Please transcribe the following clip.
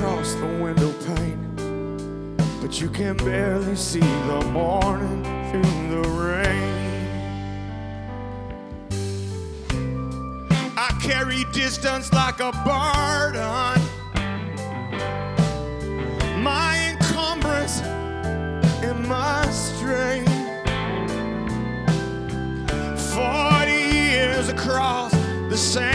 across the window pane, but you can barely see the morning through the rain. I carry distance like a burden, my encumbrance and my strain. 40 years across the sand,